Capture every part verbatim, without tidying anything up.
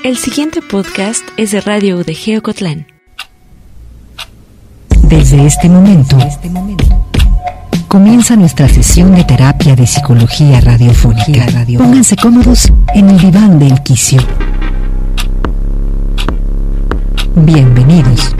El siguiente podcast es de Radio U D G Ocotlán. Desde este momento, comienza nuestra sesión de terapia de psicología radiofónica. Pónganse cómodos en el diván del quicio. Bienvenidos.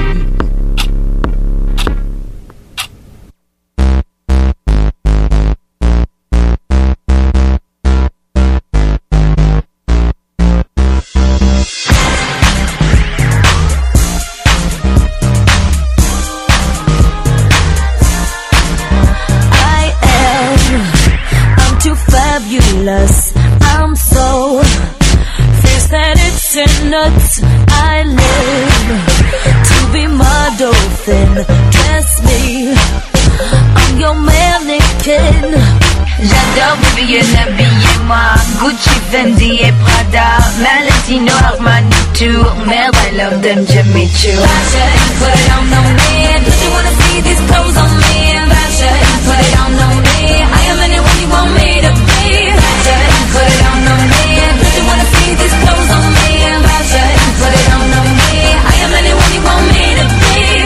I'm so fierce that it's in nuts. I live to be my dolphin. Dress me, I'm your mannequin. J'adore Vivienne, habillez-moi. Gucci, Fendi et Prada, Valentino, Armani, Tour. Merde, I love them, Jimmy Choo. Fashion, put it on, on me. Don't you wanna see these clothes on me? Fashion, put it on, on me. I am anyone you want me to be. Fashion, put it on, on me. Don't you wanna see these clothes on me? Fashion, put it on, on me. I am anyone you want me to be.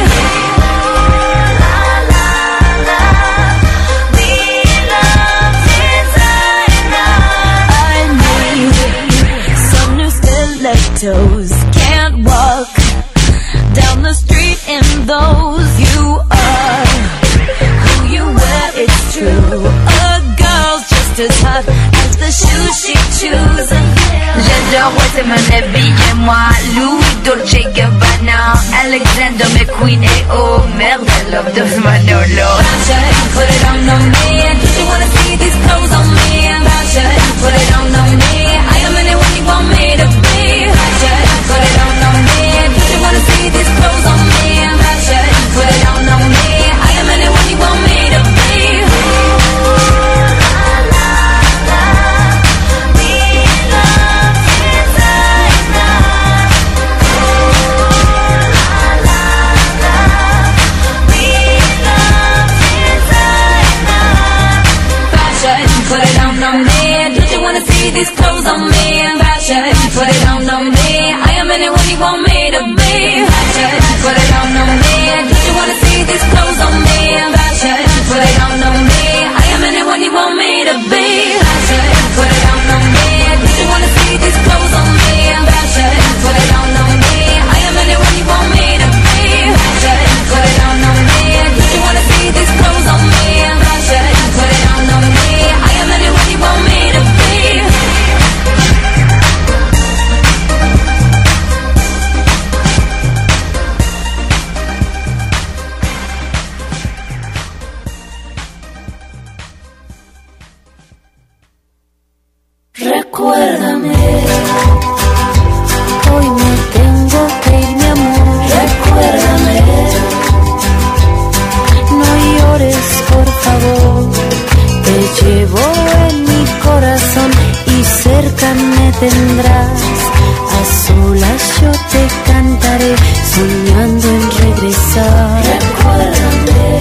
Toes can't walk down the street in those. You are who you wear, it's true. A girl's just as hot as the shoes she chooses. J'adore, ouais, c'est mon habillez-moi. Louis, Dolce Gabbana, Alexander McQueen et oh merde, I love those Manolo. Fashion, put it on, on me. Don't you wanna see these clothes on me? Fashion, put it on, on me. I am anyone you want me to be. Put it on, on me. Don't you wanna see these clothes on me? Fashion, put it on, on me. I am anyone you want me to be. Put it on, on me. Don't you wanna see these clothes on me? Fashion, put it on, on me. I am anyone you want me to be. Fashion, put it on, on me. Don't you wanna see these clothes on me? Fashion, put it on, on me. I am anyone you want me to be. Fashion, put it on, on me. Don't you wanna see these clothes on me? Fashion, put it on, on me. I am anyone you want me to be. Fashion, put it on, on me. Don't you wanna see these clothes on me? Fashion, put it on, on me. I am anyone you want me to be. Recuérdame, hoy me tengo que ir, mi amor. Recuérdame, no llores, por favor. Te llevo en mi corazón y cerca me tendrás. A solas yo te cantaré, soñando en regresar. Recuérdame,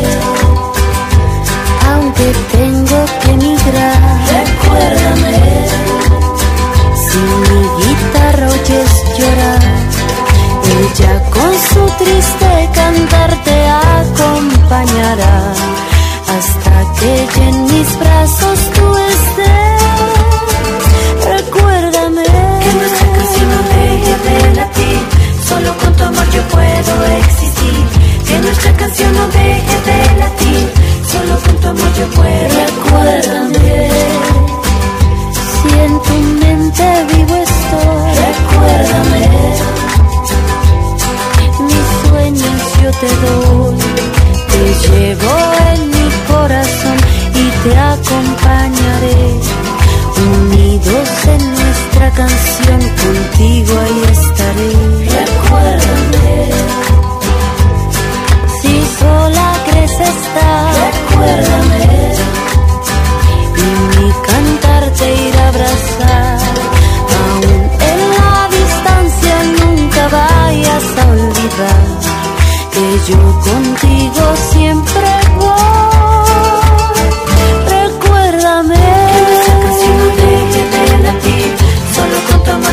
aunque tengo que emigrar. Recuérdame, si mi guitarra oyes llorar, ella con su triste cantar te acompañará hasta que ella en mis brazos tú estés. Recuérdame que nuestra canción no deje de latir, solo con tu amor yo puedo existir. Que nuestra canción no deje de latir, solo con tu amor yo puedo. Recuérdame, si en tu mente vivo estoy. Recuérdame, mis sueños yo te doy. Te llevo en mi corazón y te acompañaré. Unidos en nuestra canción, contigo ahí estaré. Recuérdame, si sola crees estar. Recuérdame, y mi cantar te irá a abrazar. Aún en la distancia nunca vayas a olvidar que yo contigo siempre voy. Recuérdame que nuestra canción no deje de latir, solo con tu amor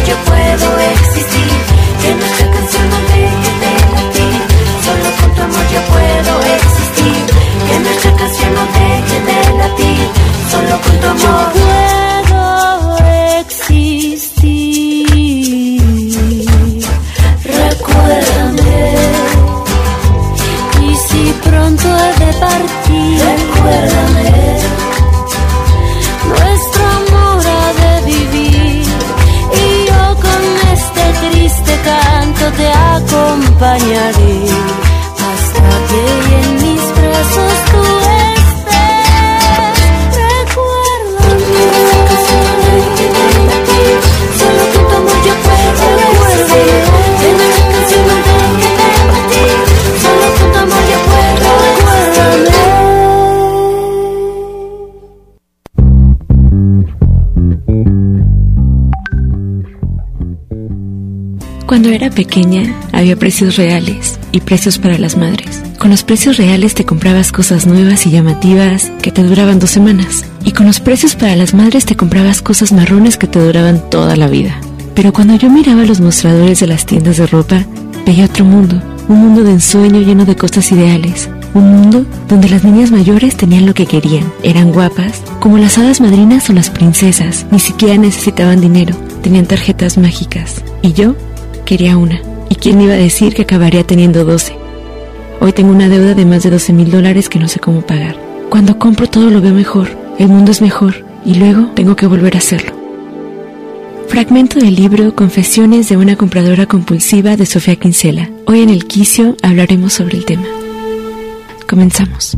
Cuando era pequeña, había precios reales y precios para las madres. Con los precios reales te comprabas cosas nuevas y llamativas que te duraban dos semanas. Y con los precios para las madres te comprabas cosas marrones que te duraban toda la vida. Pero cuando yo miraba los mostradores de las tiendas de ropa, veía otro mundo. Un mundo de ensueño lleno de cosas ideales. Un mundo donde las niñas mayores tenían lo que querían. Eran guapas, como las hadas madrinas o las princesas. Ni siquiera necesitaban dinero. Tenían tarjetas mágicas. Y yo quería una. ¿Y quién iba a decir que acabaría teniendo doce? Hoy tengo una deuda de más de doce mil dólares que no sé cómo pagar. Cuando compro todo lo veo mejor. El mundo es mejor. Y luego tengo que volver a hacerlo. Fragmento del libro Confesiones de una compradora compulsiva de Sofía Kinsella. Hoy en El Quicio hablaremos sobre el tema. Comenzamos.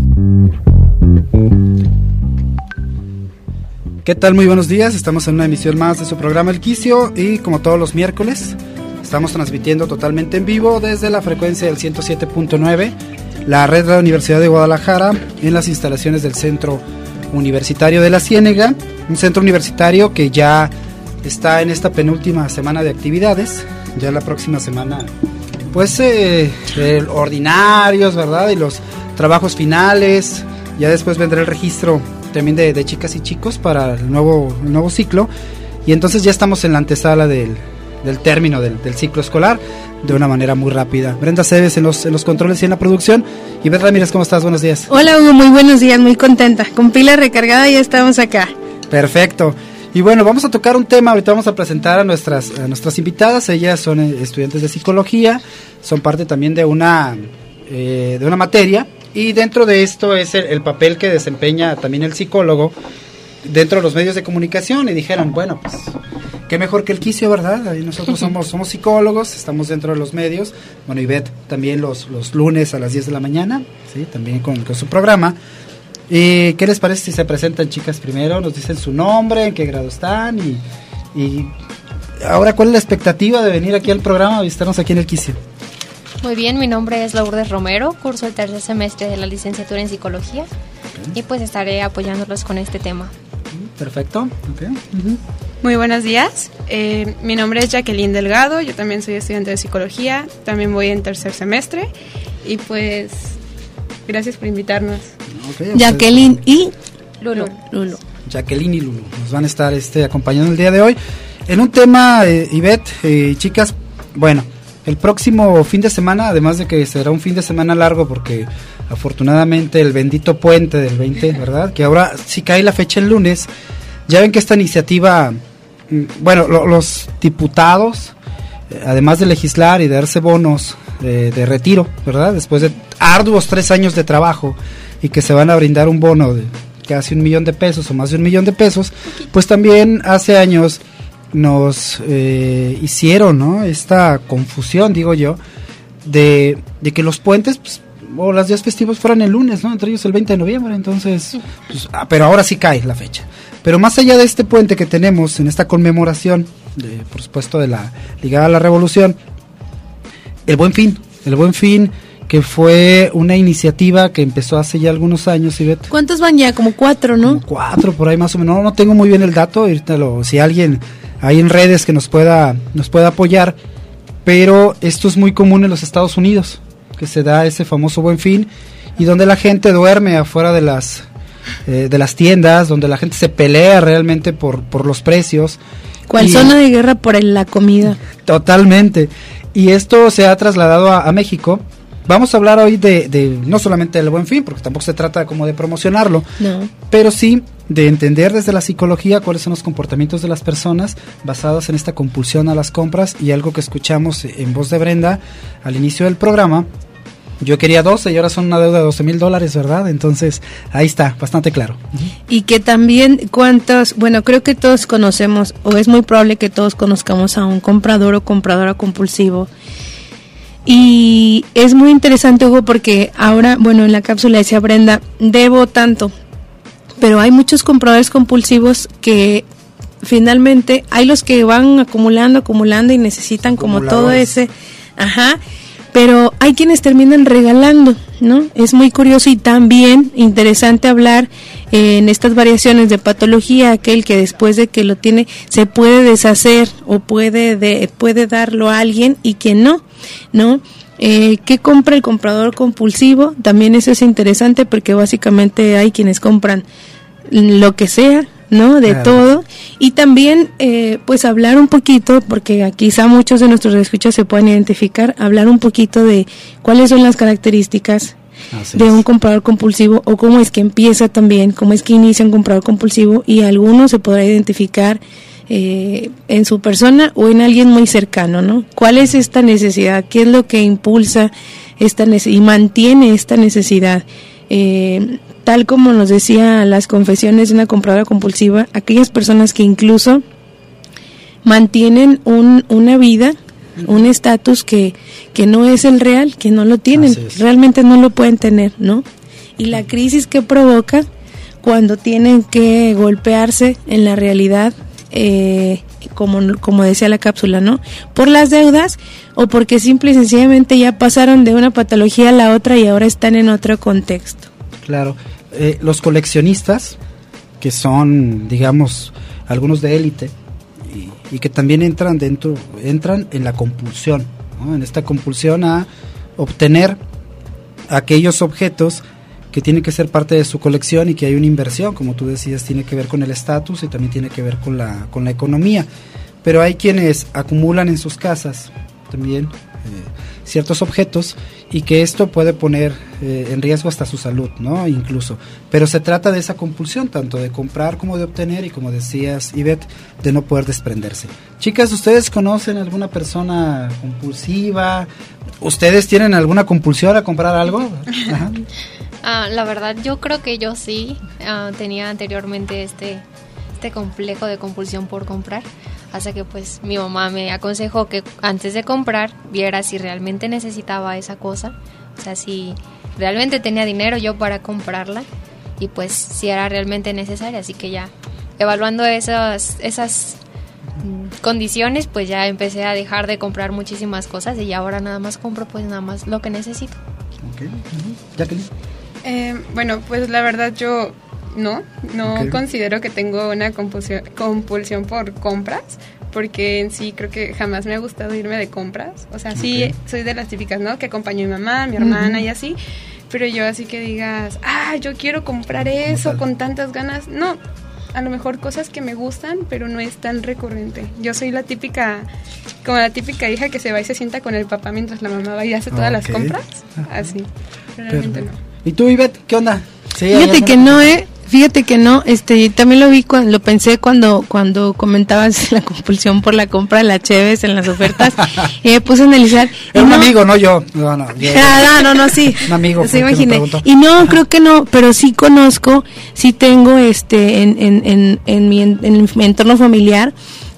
¿Qué tal? Muy buenos días. Estamos en una emisión más de su programa El Quicio y como todos los miércoles estamos transmitiendo totalmente en vivo desde la frecuencia del ciento siete punto nueve, la red de la Universidad de Guadalajara, en las instalaciones del Centro Universitario de la Ciénega, un centro universitario que ya está en esta penúltima semana de actividades. Ya la próxima semana pues eh, eh, ordinarios, ¿verdad? Y los trabajos finales. Ya después vendrá el registro también de, de chicas y chicos para el nuevo, el nuevo ciclo. Y entonces ya estamos en la antesala del, del término del, del ciclo escolar de una manera muy rápida. Brenda Cebes en los, en los controles y en la producción. Y Beth Ramírez, ¿cómo estás? Buenos días. Hola Hugo, muy buenos días, muy contenta. Con pila recargada ya estamos acá. Perfecto. Y bueno, vamos a tocar un tema, ahorita vamos a presentar a nuestras, a nuestras invitadas. Ellas son estudiantes de psicología, son parte también de una, eh, de una materia. Y dentro de esto es el, el papel que desempeña también el psicólogo dentro de los medios de comunicación. Y dijeron, bueno, pues, qué mejor que el Quicio, ¿verdad? Ahí nosotros somos, somos psicólogos, estamos dentro de los medios. Bueno, Ivette también los, los lunes a las diez de la mañana, ¿sí? También con, con su programa. ¿Y qué les parece si se presentan, chicas, primero? Nos dicen su nombre, en qué grado están y, y ahora, ¿cuál es la expectativa de venir aquí al programa a visitarnos aquí en el Quicio? Muy bien, mi nombre es Lourdes Romero, curso el tercer semestre de la licenciatura en Psicología. Okay. Y pues estaré apoyándolos con este tema. Perfecto. Okay. Uh-huh. Muy buenos días, eh, mi nombre es Jacqueline Delgado, yo también soy estudiante de Psicología, también voy en tercer semestre y pues gracias por invitarnos. Okay, Jacqueline y Lulu. Lulu. Jacqueline y Lulu nos van a estar este, acompañando el día de hoy en un tema, eh, Ivette, eh, chicas, bueno, el próximo fin de semana, además de que será un fin de semana largo porque afortunadamente el bendito puente del veinte, ¿verdad? Que ahora sí cae la fecha el lunes. Ya ven que esta iniciativa, bueno, lo, los diputados, eh, además de legislar y de darse bonos de, de retiro, ¿verdad? Después de arduos tres años de trabajo y que se van a brindar un bono de casi un millón de pesos o más de un millón de pesos, pues también hace años nos eh, hicieron, ¿no?, esta confusión, digo yo, de, de que los puentes pues, o los días festivos fueran el lunes, ¿no?, entre ellos el veinte de noviembre, entonces, pues, ah, pero ahora sí cae la fecha. Pero más allá de este puente que tenemos en esta conmemoración, de, por supuesto, de la ligada a la revolución, el Buen Fin, el Buen Fin, que fue una iniciativa que empezó hace ya algunos años, Ivette. ¿Cuántos van ya? Como cuatro, ¿no? Como cuatro, por ahí más o menos. No, no tengo muy bien el dato, ahorita lo, si alguien hay en redes que nos pueda, nos pueda apoyar, pero esto es muy común en los Estados Unidos, que se da ese famoso Buen Fin, y donde la gente duerme afuera de las, eh, de las tiendas, donde la gente se pelea realmente por, por los precios. ¿Cuál zona de guerra por el, la comida? Totalmente. Y esto se ha trasladado a, a México. Vamos a hablar hoy de, de no solamente del Buen Fin, porque tampoco se trata como de promocionarlo, no, pero sí de entender desde la psicología cuáles son los comportamientos de las personas basados en esta compulsión a las compras. Y algo que escuchamos en voz de Brenda al inicio del programa, yo quería doce y ahora son una deuda de doce mil dólares, ¿verdad? Entonces ahí está, bastante claro. Y que también cuántos, bueno, creo que todos conocemos, o es muy probable que todos conozcamos a un comprador o compradora compulsivo. Y es muy interesante, Hugo, porque ahora, bueno, en la cápsula decía Brenda, debo tanto, pero hay muchos compradores compulsivos que finalmente hay los que van acumulando, acumulando y necesitan como todo ese, ajá, pero hay quienes terminan regalando, ¿no? Es muy curioso y también interesante hablar eh, en estas variaciones de patología, aquel que después de que lo tiene se puede deshacer o puede de, puede darlo a alguien y quien no, ¿no? Eh, ¿Qué compra el comprador compulsivo? También eso es interesante porque básicamente hay quienes compran lo que sea, ¿no? De claro. todo. Y también, eh, pues hablar un poquito, porque quizá muchos de nuestros escuchas se puedan identificar, hablar un poquito de cuáles son las características Así de es. un comprador compulsivo o cómo es que empieza también, cómo es que inicia un comprador compulsivo y alguno se podrá identificar eh, en su persona o en alguien muy cercano, ¿no? ¿Cuál es esta necesidad? ¿Qué es lo que impulsa esta necesidad y mantiene esta necesidad? Eh, tal como nos decía las confesiones de una compradora compulsiva, aquellas personas que incluso mantienen un, una vida, un estatus que, que no es el real, que no lo tienen, realmente no lo pueden tener, ¿no? Y la crisis que provoca cuando tienen que golpearse en la realidad, eh, como, como decía la cápsula, ¿no? Por las deudas o porque simple y sencillamente ya pasaron de una patología a la otra y ahora están en otro contexto. Claro, eh, los coleccionistas, que son, digamos, algunos de élite, y, y que también entran dentro, entran en la compulsión, ¿no? En esta compulsión a obtener aquellos objetos que tienen que ser parte de su colección y que hay una inversión, como tú decías, tiene que ver con el estatus y también tiene que ver con la, con la economía. Pero hay quienes acumulan en sus casas también eh, ciertos objetos y que esto puede poner eh, en riesgo hasta su salud, ¿no? Incluso. Pero se trata de esa compulsión, tanto de comprar como de obtener y, como decías, Ivette, de no poder desprenderse. Chicas, ¿ustedes conocen alguna persona compulsiva? ¿Ustedes tienen alguna compulsión a comprar algo? Ajá. Ah, la verdad, yo creo que yo sí uh, tenía anteriormente este, este complejo de compulsión por comprar. Hasta que pues mi mamá me aconsejó que antes de comprar viera si realmente necesitaba esa cosa, o sea, si realmente tenía dinero yo para comprarla y pues si era realmente necesaria. Así que ya evaluando esas esas mm, condiciones, pues ya empecé a dejar de comprar muchísimas cosas y ahora nada más compro pues nada más lo que necesito. Okay. Uh-huh. Jacqueline. Eh, bueno, pues la verdad yo no, no okay. considero que tengo una compulsión, compulsión por compras, porque en sí creo que jamás me ha gustado irme de compras. O sea, okay. sí soy de las típicas, ¿no? Que acompaño a mi mamá, a mi hermana uh-huh. y así, pero yo así que digas, ah, yo quiero comprar eso Total. con tantas ganas, no. A lo mejor cosas que me gustan, pero no es tan recurrente. Yo soy la típica, como la típica hija que se va y se sienta con el papá mientras la mamá va y hace todas okay. las compras, así. Realmente Perfecto. no. ¿Y tú, Ivette, qué onda? Sí, fíjate que no, eh, fíjate que no, este, también lo vi, cuando, lo pensé cuando cuando comentabas la compulsión por la compra de la Cheves en las ofertas, y me puse a analizar. Es un no, amigo, no yo. No, no, yo ah, no, no, sí. Un amigo. Se imaginé. Y no, Ajá. creo que no, pero sí conozco, sí tengo, este, en, en, en, en, mi, en, en mi entorno familiar,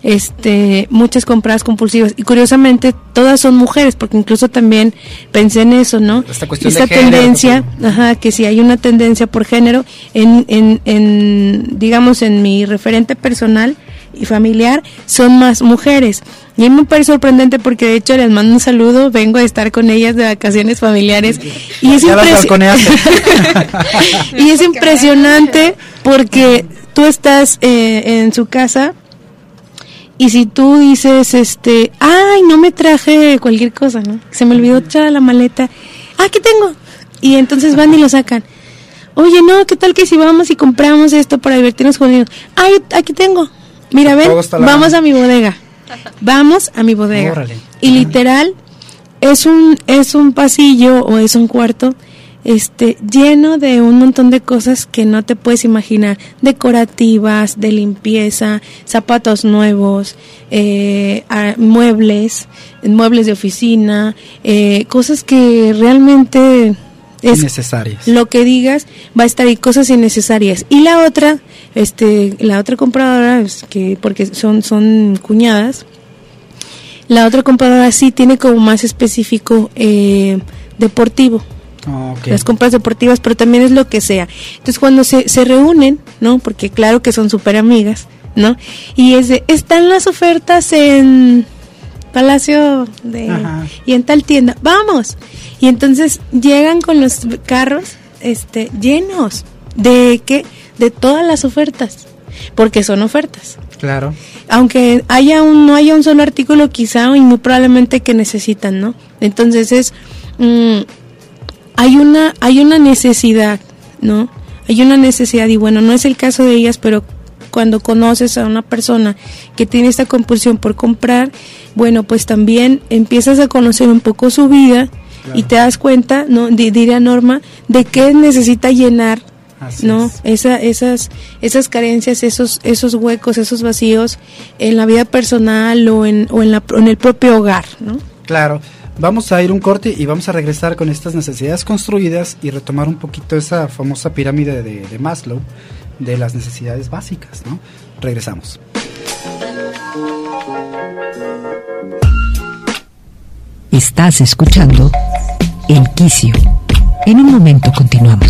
este muchas compras compulsivas y curiosamente todas son mujeres, porque incluso también pensé en eso, ¿no? Esta cuestión Esta de tendencia, género, ajá, que si hay una tendencia por género en, en, en digamos en mi referente personal y familiar son más mujeres. Y a mí me parece sorprendente porque de hecho les mando un saludo, vengo a estar con ellas de vacaciones familiares y es, impresi- y es impresionante porque tú estás eh, en su casa. Y si tú dices, este, ay, no me traje cualquier cosa, ¿no? Se me olvidó echar la maleta. Ah, aquí tengo. Y entonces van y lo sacan. Oye, no, ¿qué tal que si vamos y compramos esto para divertirnos con ellos? Ay, aquí tengo. Mira, ven, vamos a mi bodega. Vamos a mi bodega. Órale. Y literal, es un, es un pasillo o es un cuarto este lleno de un montón de cosas que no te puedes imaginar, decorativas, de limpieza, zapatos nuevos, eh, muebles, muebles de oficina, eh, cosas que realmente es innecesarias. Lo que digas va a estar ahí, cosas innecesarias. Y la otra, este, la otra compradora, es que porque son son cuñadas, la otra compradora sí tiene como más específico eh, deportivo. Okay. Las compras deportivas, pero también es lo que sea. Entonces cuando se, se reúnen, ¿no? Porque claro que son súper amigas, ¿no? Y es de, están las ofertas en Palacio de Ajá. y en tal tienda, vamos. Y entonces llegan con los carros este llenos de qué, de todas las ofertas, porque son ofertas. Claro. Aunque haya un no haya un solo artículo quizá y muy probablemente que necesitan, ¿no? Entonces es mmm, hay una hay una necesidad, ¿no? Hay una necesidad y bueno, no es el caso de ellas, pero cuando conoces a una persona que tiene esta compulsión por comprar, bueno, pues también empiezas a conocer un poco su vida, claro. Y te das cuenta, ¿no? D- diría Norma, de qué necesita llenar, así ¿no? Es. Esa, esas, esas carencias, esos, esos huecos, esos vacíos en la vida personal o en, o en, la, en el propio hogar, ¿no? Claro. Vamos a ir un corte y vamos a regresar con estas necesidades construidas y retomar un poquito esa famosa pirámide de, de Maslow, de las necesidades básicas, ¿no? Regresamos. Estás escuchando El Quicio. En un momento continuamos.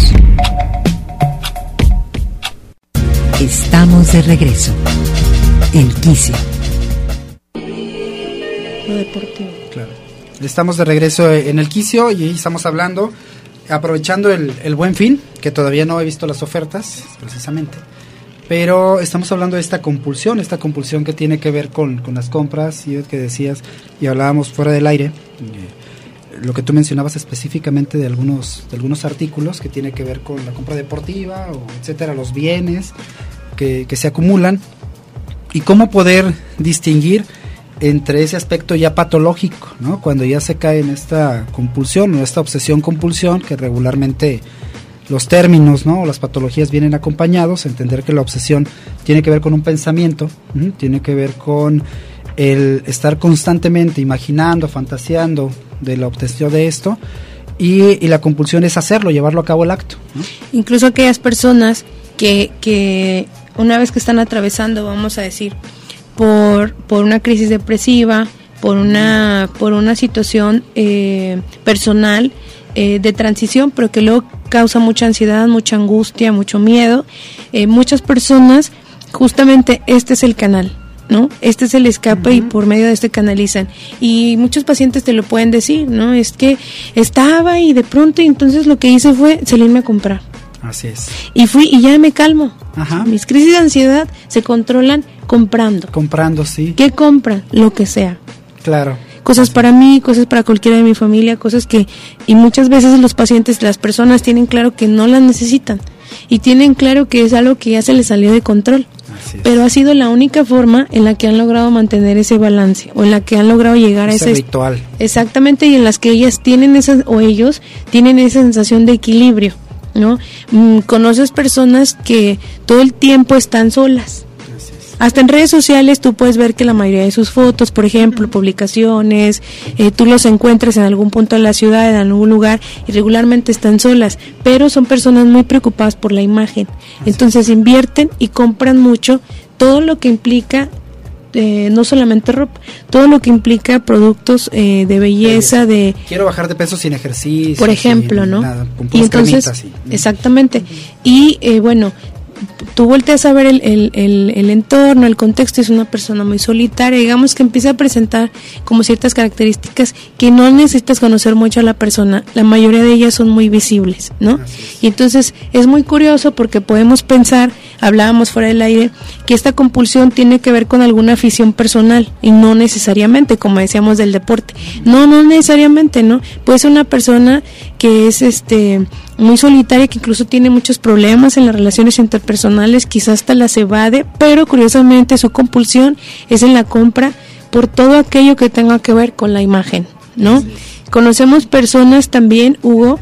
Estamos de regreso. El Quicio. Lo deportivo. Claro. Estamos de regreso en El Quicio y estamos hablando, aprovechando el, el Buen Fin, que todavía no he visto las ofertas, precisamente, pero estamos hablando de esta compulsión, esta compulsión que tiene que ver con, con las compras, y que decías, y hablábamos fuera del aire, eh, lo que tú mencionabas específicamente de algunos, de algunos artículos que tiene que ver con la compra deportiva, o etcétera, los bienes que, que se acumulan, y cómo poder distinguir entre ese aspecto ya patológico, ¿no? Cuando ya se cae en esta compulsión o esta obsesión-compulsión, que regularmente los términos, ¿no? Las patologías vienen acompañados, entender que la obsesión tiene que ver con un pensamiento, ¿sí? Tiene que ver con el estar constantemente imaginando, fantaseando de la obtención de esto, y, y la compulsión es hacerlo, llevarlo a cabo el acto, ¿no? Incluso aquellas personas que, que una vez que están atravesando, vamos a decir, por por una crisis depresiva, por una por una situación eh, personal eh, de transición, pero que luego causa mucha ansiedad, mucha angustia, mucho miedo, eh, muchas personas, justamente este es el canal, ¿no? Este es el escape, uh-huh. Y por medio de este canalizan. Y muchos pacientes te lo pueden decir, ¿no? Es que estaba y de pronto, y entonces lo que hice fue salirme a comprar. Así es. Y fui y ya me calmo. Ajá. Mis crisis de ansiedad se controlan comprando. Comprando, sí. ¿Qué compran? Lo que sea. Claro. Cosas para mí, cosas para cualquiera de mi familia, cosas que, y muchas veces los pacientes, las personas tienen claro que no las necesitan y tienen claro que es algo que ya se les salió de control. Así es. Pero ha sido la única forma en la que han logrado mantener ese balance o en la que han logrado llegar ese a ese ritual. Exactamente, y en las que ellas tienen esa, o ellos tienen esa sensación de equilibrio, ¿no? Mm, conoces personas que todo el tiempo están solas. Hasta en redes sociales tú puedes ver que la mayoría de sus fotos, por ejemplo, publicaciones, eh, tú los encuentras en algún punto de la ciudad, en algún lugar, y regularmente están solas, pero son personas muy preocupadas por la imagen. Entonces invierten y compran mucho, todo lo que implica, eh, no solamente ropa, todo lo que implica productos eh, de belleza, de... Quiero bajar de peso sin ejercicio. Por ejemplo, sin ¿no? Nada, con y entonces, cremitas, sí. Exactamente. Y eh, bueno... tú volteas a ver el, el, el, el entorno, el contexto, es una persona muy solitaria, digamos que empieza a presentar como ciertas características que no necesitas conocer mucho a la persona, la mayoría de ellas son muy visibles, ¿no? Y entonces es muy curioso porque podemos pensar, hablábamos fuera del aire, que esta compulsión tiene que ver con alguna afición personal y no necesariamente, como decíamos del deporte, no, no necesariamente, ¿no? Puede ser una persona que es este muy solitaria, que incluso tiene muchos problemas en las relaciones interpersonales, quizás hasta las evade, pero curiosamente su compulsión es en la compra por todo aquello que tenga que ver con la imagen, ¿no? Sí. Conocemos personas también, Hugo,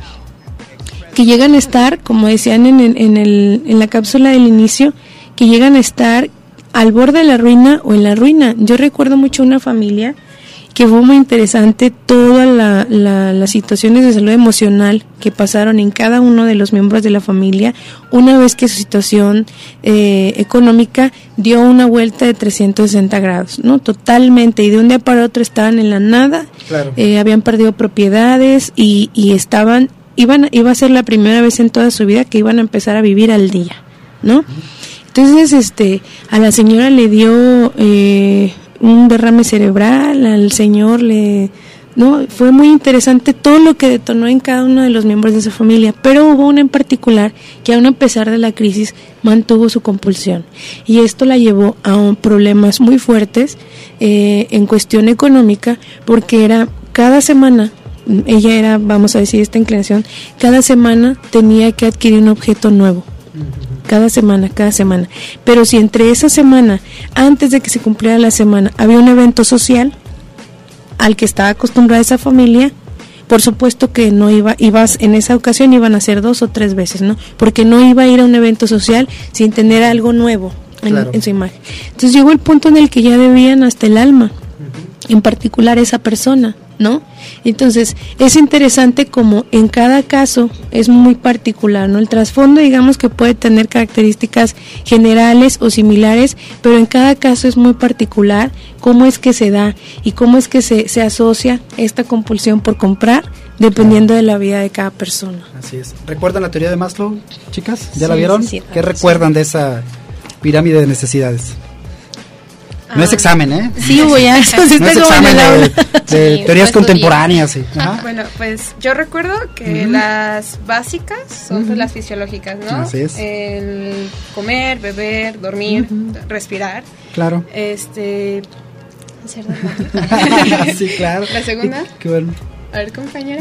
que llegan a estar, como decían en, el, en, el, en la cápsula del inicio, que llegan a estar al borde de la ruina o en la ruina. Yo recuerdo mucho una familia que fue muy interesante todas la, la, las situaciones de salud emocional que pasaron en cada uno de los miembros de la familia una vez que su situación eh, económica dio una vuelta de trescientos sesenta grados, ¿no? Totalmente, y de un día para otro estaban en la nada, claro. eh, habían perdido propiedades y, y estaban, iban, iba a ser la primera vez en toda su vida que iban a empezar a vivir al día, ¿no? Entonces, este, a la señora le dio... Eh, un derrame cerebral, al señor le... No, fue muy interesante todo lo que detonó en cada uno de los miembros de esa familia, pero hubo una en particular que aún a pesar de la crisis mantuvo su compulsión y esto la llevó a un, problemas muy fuertes eh, en cuestión económica, porque era cada semana, ella era, vamos a decir, esta inclinación, cada semana tenía que adquirir un objeto nuevo. Cada semana, cada semana. Pero si entre esa semana, antes de que se cumpliera la semana, había un evento social al que estaba acostumbrada esa familia, por supuesto que no iba, ibas en esa ocasión iban a ser dos o tres veces, ¿no? Porque no iba a ir a un evento social sin tener algo nuevo en, claro. en su imagen. Entonces llegó el punto en el que ya debían hasta el alma, uh-huh. en particular esa persona, ¿no? Entonces es interesante como en cada caso es muy particular, ¿no? El trasfondo, digamos que puede tener características generales o similares, pero en cada caso es muy particular cómo es que se da y cómo es que se, se asocia esta compulsión por comprar dependiendo claro. de la vida de cada persona. Así es. ¿Recuerdan la teoría de Maslow, chicas? ¿Ya sí, la vieron? Sí, sí, ¿Qué sí. recuerdan de esa pirámide de necesidades? No ah, es examen, ¿eh? Sí, voy a eso. Sí, no es examen de, de sí, teorías contemporáneas. Sí. Ah, bueno, pues yo recuerdo que uh-huh. las básicas son uh-huh. pues, las fisiológicas, ¿no? Así es. El comer, beber, dormir, uh-huh. respirar. Claro. Este... Hacer de sí, claro. La segunda. Y, qué bueno. A ver, compañera.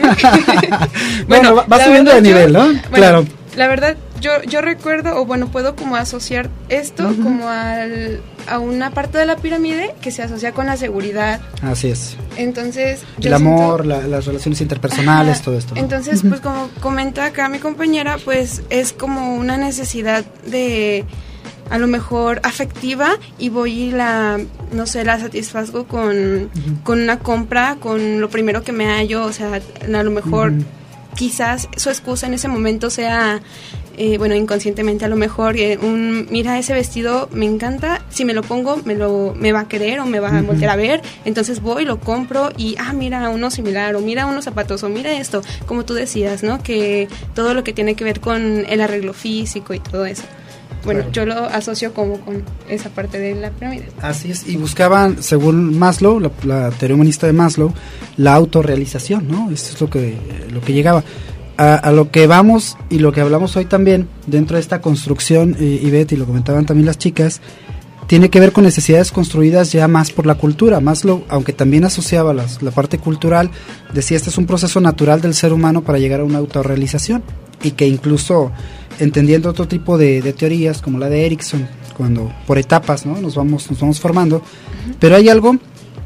bueno, va, va subiendo de nivel, ¿no? Bueno, claro. La verdad, yo yo recuerdo, o bueno, puedo como asociar esto uh-huh. como al, a una parte de la pirámide que se asocia con la seguridad. Así es. Entonces, yo el amor, siento, la, las relaciones interpersonales, ajá, todo esto, ¿no? Entonces, uh-huh. pues como comenta acá mi compañera, pues es como una necesidad de... a lo mejor afectiva y voy y la, no sé, la satisfazgo con, uh-huh. con una compra, con lo primero que me hallo, o sea, a lo mejor uh-huh. quizás su excusa en ese momento sea, eh, bueno, inconscientemente a lo mejor, eh, un, mira ese vestido, me encanta, si me lo pongo, me lo me va a querer o me va a uh-huh. voltear a ver, entonces voy, lo compro y, ah, mira uno similar, o mira unos zapatos, o mira esto, como tú decías, ¿no? Que todo lo que tiene que ver con el arreglo físico y todo eso. Bueno, claro. yo lo asocio como con esa parte de la pirámide. Así es, y buscaban, según Maslow, la, la teoría humanista de Maslow, la autorrealización, ¿no? Esto es lo que, lo que llegaba. A, a lo que vamos y lo que hablamos hoy también, dentro de esta construcción, eh, Ivette, y lo comentaban también las chicas, tiene que ver con necesidades construidas ya más por la cultura. Maslow, aunque también asociaba las, la parte cultural, decía este es un proceso natural del ser humano para llegar a una autorrealización, y que incluso entendiendo otro tipo de, de teorías como la de Erickson, cuando por etapas, ¿no? nos vamos nos vamos formando, uh-huh. pero hay algo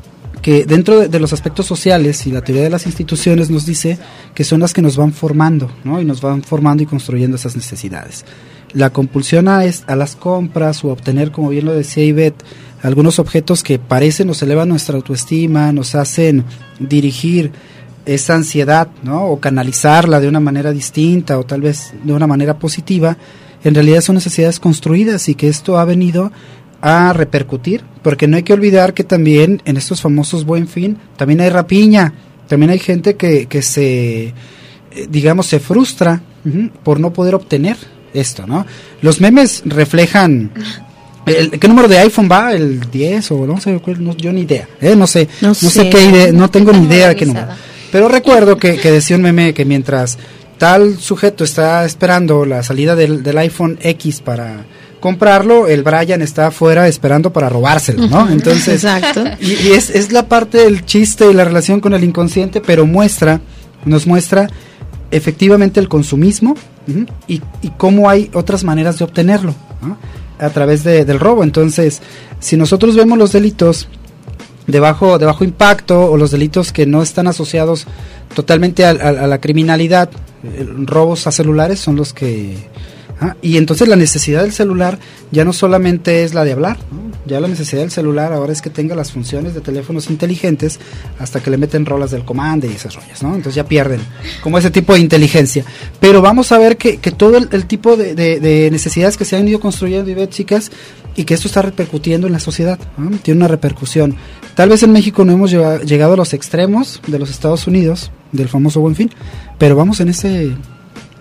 que dentro de, de los aspectos sociales y la teoría de las instituciones nos dice que son las que nos van formando, ¿no? Y nos van formando y construyendo esas necesidades. La compulsión a, es, a las compras o a obtener, como bien lo decía Ivette, algunos objetos que parecen nos elevan nuestra autoestima, nos hacen dirigir esa ansiedad, ¿no? O canalizarla de una manera distinta o tal vez de una manera positiva, en realidad son necesidades construidas y que esto ha venido a repercutir, porque no hay que olvidar que también en estos famosos Buen Fin también hay rapiña, también hay gente que, que se, digamos, se frustra uh-huh, por no poder obtener esto, ¿no? Los memes reflejan... El, ¿Qué número de iPhone va? ¿El diez o no sé? No, yo ni idea, ¿eh? No sé, no, no sé, sé qué idea, no tengo ni idea de qué número. Pero recuerdo que, que decía un meme que mientras tal sujeto está esperando la salida del, del iPhone X para comprarlo, el Brian está afuera esperando para robárselo, ¿no? Entonces, exacto. Y, y es, es la parte del chiste y la relación con el inconsciente, pero muestra, nos muestra efectivamente el consumismo uh-huh, y, y cómo hay otras maneras de obtenerlo, ¿no? A través de, del robo. Entonces, si nosotros vemos los delitos de bajo, de bajo impacto o los delitos que no están asociados totalmente a, a, a la criminalidad, eh, robos a celulares son los que... Ah, y entonces la necesidad del celular ya no solamente es la de hablar, ¿no? Ya la necesidad del celular ahora es que tenga las funciones de teléfonos inteligentes hasta que le meten rolas del comando y esas rollas, ¿no? Entonces ya pierden como ese tipo de inteligencia. Pero vamos a ver que, que todo el, el tipo de, de, de necesidades que se han ido construyendo, Ivette, chicas, y que esto está repercutiendo en la sociedad, ¿no? Tiene una repercusión. Tal vez en México no hemos llegado, llegado a los extremos de los Estados Unidos, del famoso Buen Fin, pero vamos en ese...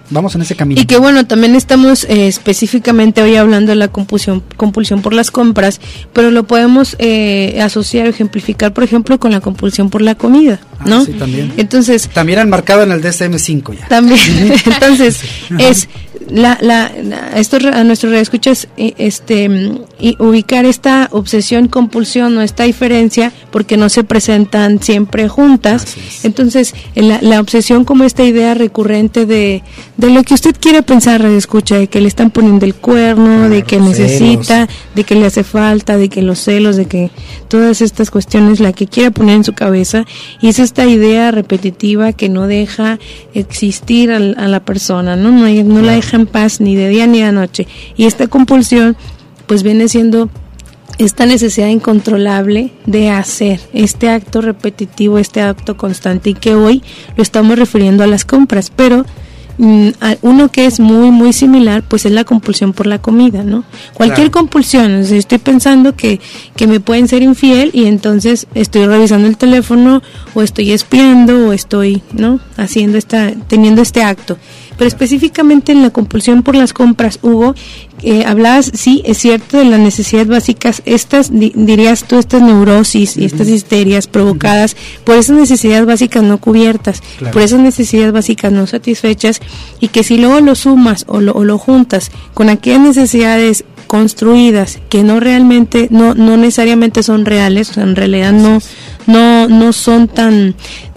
vamos en ese camino. Y que bueno, también estamos eh, específicamente hoy hablando de la compulsión, compulsión por las compras, pero lo podemos eh, asociar o ejemplificar, por ejemplo, con la compulsión por la comida, ¿no? Ah, sí, también. Entonces, también enmarcado en el D S M cinco ya. También, entonces, es la, la, la esto a nuestros radioescuchas este y ubicar esta obsesión compulsión o esta diferencia porque no se presentan siempre juntas. Entonces, la, la obsesión como esta idea recurrente de, de lo que usted quiere pensar, radioescucha, de que le están poniendo el cuerno, claro, de que necesita, celos, de que le hace falta, de que los celos, de que todas estas cuestiones la que quiera poner en su cabeza, y es esta idea repetitiva que no deja existir a, a la persona, ¿no? No, no claro. la deja en paz ni de día ni de noche. Y esta compulsión pues viene siendo esta necesidad incontrolable de hacer este acto repetitivo, este acto constante, y que hoy lo estamos refiriendo a las compras, pero mm, a uno que es muy muy similar pues es la compulsión por la comida, ¿no? Cualquier claro. compulsión, o sea, estoy pensando que, que me pueden ser infiel y entonces estoy revisando el teléfono o estoy espiando o estoy, ¿no? haciendo esta, teniendo este acto. Pero específicamente en la compulsión por las compras, Hugo, eh, hablabas, sí, es cierto, de las necesidades básicas, estas, di, dirías tú, estas neurosis y estas histerias provocadas uh-huh. por esas necesidades básicas no cubiertas, claro. por esas necesidades básicas no satisfechas, y que si luego lo sumas o lo, o lo juntas con aquellas necesidades construidas que no realmente, no, no necesariamente son reales, o sea, en realidad no, no, no son tan,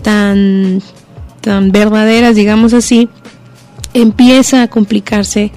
tan, tan verdaderas, digamos así, empieza a complicarse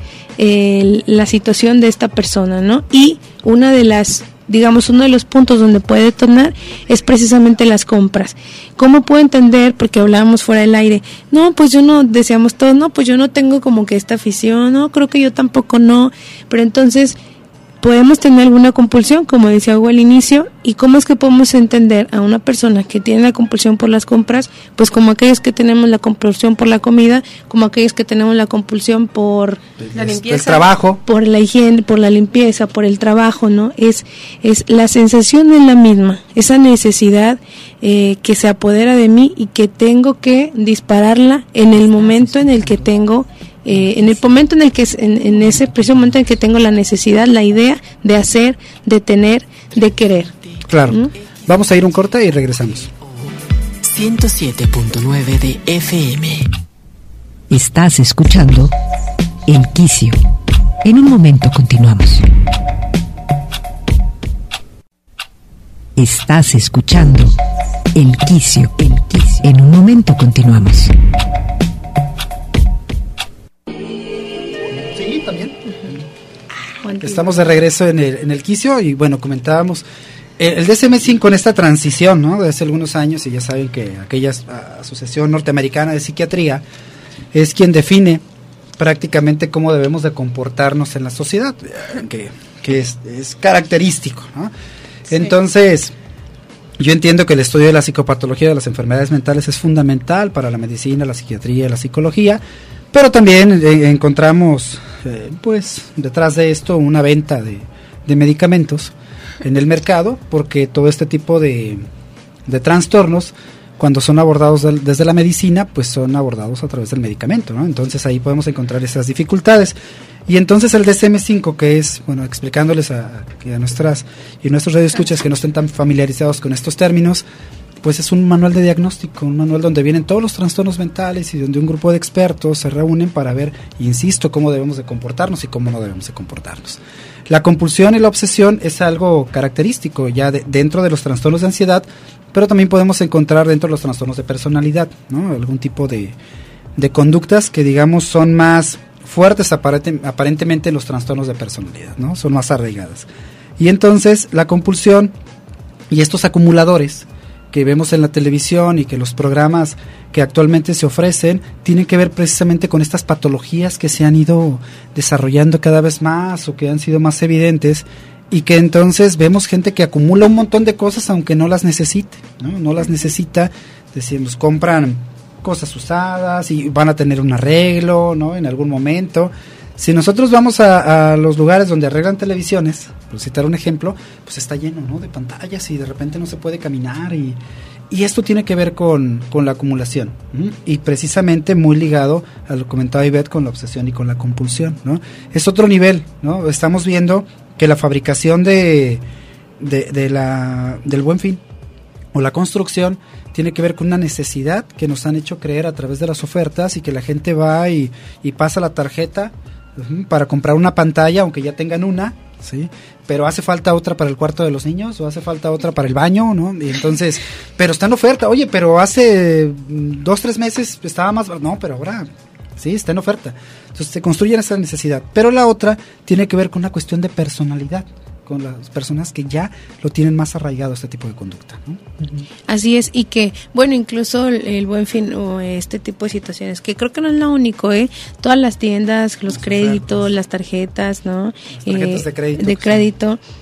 eh, la situación de esta persona, ¿no? Y una de las, digamos, uno de los puntos donde puede detonar es precisamente las compras. ¿Cómo puedo entender? Porque hablábamos fuera del aire, no, pues yo no, decíamos todos, no, pues yo no tengo como que esta afición, no, creo que yo tampoco no, pero entonces podemos tener alguna compulsión, como decía Hugo al inicio, y cómo es que podemos entender a una persona que tiene la compulsión por las compras, pues como aquellos que tenemos la compulsión por la comida, como aquellos que tenemos la compulsión por la limpieza, el trabajo, por la higiene, por la limpieza, por el trabajo, ¿no? Es, es la sensación es la misma, esa necesidad eh, que se apodera de mí y que tengo que dispararla en el momento en el que tengo Eh, en el momento en el que en, en ese preciso momento en el que tengo la necesidad, la idea de hacer, de tener, de querer. Claro. ¿Mm? Vamos a ir un corte y regresamos. ciento siete punto nueve de F M. Estás escuchando El Quicio. En un momento continuamos. Estás escuchando El Quicio. El Quicio. En un momento continuamos. Estamos de regreso en el, en el Quicio y bueno, comentábamos el, el D S M cinco en esta transición, ¿no? De hace algunos años, y ya saben que aquella Asociación Norteamericana de Psiquiatría es quien define prácticamente cómo debemos de comportarnos en la sociedad, que, que es, es característico, ¿no? Sí. Entonces, yo entiendo que el estudio de la psicopatología de las enfermedades mentales es fundamental para la medicina, la psiquiatría y la psicología, pero también eh, encontramos, eh, pues, detrás de esto una venta de, de medicamentos en el mercado, porque todo este tipo de, de trastornos, cuando son abordados del, desde la medicina, pues son abordados a través del medicamento, ¿no? Entonces ahí podemos encontrar esas dificultades. Y entonces el D S M cinco, que es, bueno, explicándoles a, a nuestras y nuestros radioescuchas que no estén tan familiarizados con estos términos, pues es un manual de diagnóstico, un manual donde vienen todos los trastornos mentales y donde un grupo de expertos se reúnen para ver, insisto, cómo debemos de comportarnos y cómo no debemos de comportarnos. La compulsión y la obsesión es algo característico ya de, dentro de los trastornos de ansiedad, pero también podemos encontrar dentro de los trastornos de personalidad, ¿no? Algún tipo de, de conductas que, digamos, son más fuertes aparente, aparentemente en los trastornos de personalidad, ¿no? Son más arraigadas. Y entonces la compulsión y estos acumuladores que vemos en la televisión y que los programas que actualmente se ofrecen tienen que ver precisamente con estas patologías que se han ido desarrollando cada vez más o que han sido más evidentes, y que entonces vemos gente que acumula un montón de cosas aunque no las necesite, ¿no? No las necesita, decimos, compran cosas usadas y van a tener un arreglo, ¿no? En algún momento. Si nosotros vamos a, a los lugares donde arreglan televisiones, por citar un ejemplo, pues está lleno, ¿no? De pantallas y de repente no se puede caminar y, y esto tiene que ver con, con la acumulación, ¿m? Y precisamente muy ligado a lo que comentaba Ivette con la obsesión y con la compulsión, ¿no? Es otro nivel, ¿no? Estamos viendo que la fabricación de, de, de la, del Buen Fin o la construcción tiene que ver con una necesidad que nos han hecho creer a través de las ofertas, y que la gente va y, y pasa la tarjeta uh, para comprar una pantalla, aunque ya tengan una, ¿sí? Pero hace falta otra para el cuarto de los niños, o hace falta otra para el baño, ¿no? Y entonces, pero está en oferta. Oye, pero hace dos, tres meses estaba más, no, pero ahora sí está en oferta. Entonces se construye esa necesidad. Pero la otra tiene que ver con una cuestión de personalidad, con las personas que ya lo tienen más arraigado este tipo de conducta, ¿no? Así es, y que, bueno, incluso el, el Buen Fin o este tipo de situaciones, que creo que no es lo único, ¿eh? Todas las tiendas, los, los créditos, ofertas, las tarjetas, ¿no? Las tarjetas eh, de crédito. De crédito. Sí.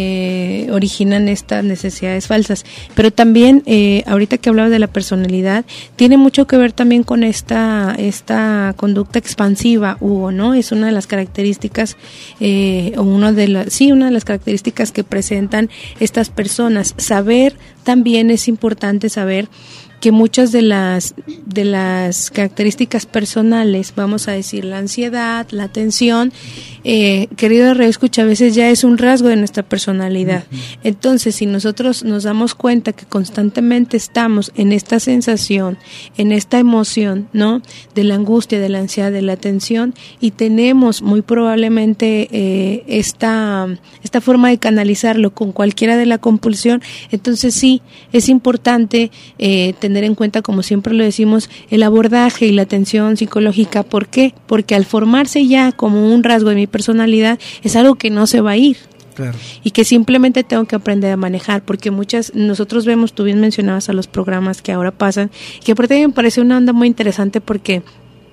Eh, originan estas necesidades falsas, pero también eh, ahorita que hablaba de la personalidad, tiene mucho que ver también con esta esta conducta expansiva, Hugo, ¿no? Es una de las características eh, o una de las sí una de las características que presentan estas personas. Saber también es importante saber que muchas de las de las características personales, vamos a decir la ansiedad, la tensión, eh, querido Radio Escucha, a veces ya es un rasgo de nuestra personalidad. Uh-huh. Entonces, si nosotros nos damos cuenta que constantemente estamos en esta sensación, en esta emoción, ¿no? De la angustia, de la ansiedad, de la tensión, y tenemos muy probablemente eh, esta esta forma de canalizarlo con cualquiera de la compulsión, entonces sí, es importante eh, tener en cuenta, como siempre lo decimos, el abordaje y la atención psicológica. ¿Por qué? Porque al formarse ya como un rasgo de mi personalidad, es algo que no se va a ir. Claro. Y que simplemente tengo que aprender a manejar, porque muchas, nosotros vemos, tú bien mencionabas a los programas que ahora pasan, que aparte me parece una onda muy interesante porque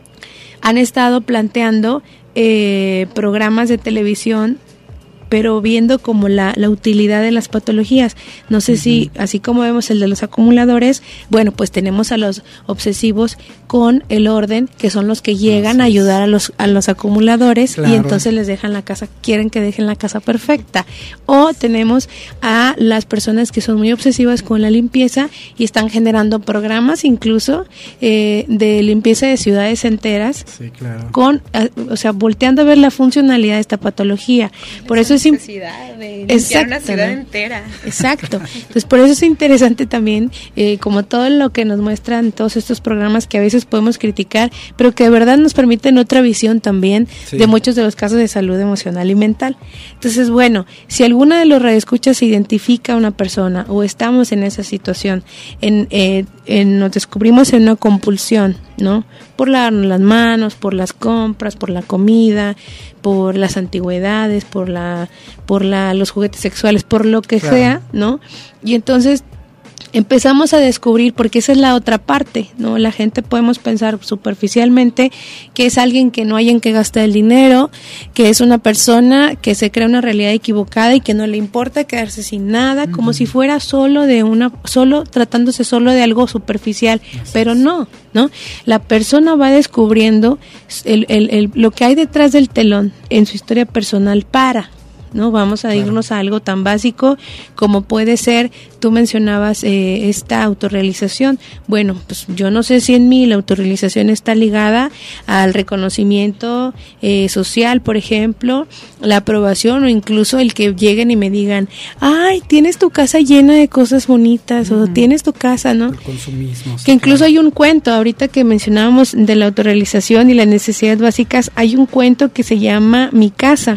han estado planteando eh, programas de televisión, pero viendo como la, la utilidad de las patologías. No sé uh-huh. si, así como vemos el de los acumuladores, bueno, pues tenemos a los obsesivos con el orden, que son los que llegan Así a ayudar a los a los acumuladores, claro. Y entonces les dejan la casa, quieren que dejen la casa perfecta. O tenemos a las personas que son muy obsesivas con la limpieza y están generando programas incluso eh, de limpieza de ciudades enteras, sí, claro. con, o sea, volteando a ver la funcionalidad de esta patología. Por eso es necesidad de limpiar una ciudad entera. Exacto. Entonces, por eso es interesante también, eh, como todo lo que nos muestran todos estos programas que a veces podemos criticar, pero que de verdad nos permiten otra visión también sí. de muchos de los casos de salud emocional y mental. Entonces, bueno, si alguna de los radioescuchas se identifica a una persona o estamos en esa situación, en, eh, en nos descubrimos en una compulsión, ¿no? Por lavarnos las manos, por las compras, por la comida, por las antigüedades, por la, por la, los juguetes sexuales, por lo que claro. sea, ¿no? Y entonces empezamos a descubrir, porque esa es la otra parte, ¿no? La gente podemos pensar superficialmente que es alguien que no hay en qué gastar el dinero, que es una persona que se crea una realidad equivocada y que no le importa quedarse sin nada, uh-huh. como si fuera solo de una, solo tratándose solo de algo superficial, Así pero es. no, ¿no? La persona va descubriendo el, el, el, lo que hay detrás del telón en su historia personal para ¿no? Vamos a claro. irnos a algo tan básico como puede ser, tú mencionabas eh, esta autorrealización. Bueno, pues yo no sé si en mí la autorrealización está ligada al reconocimiento eh, social, por ejemplo, la aprobación o incluso el que lleguen y me digan, ay, tienes tu casa llena de cosas bonitas, uh-huh. o tienes tu casa, ¿no? El consumismo. Que incluso claro. hay un cuento, ahorita que mencionábamos de la autorrealización y las necesidades básicas, hay un cuento que se llama Mi Casa,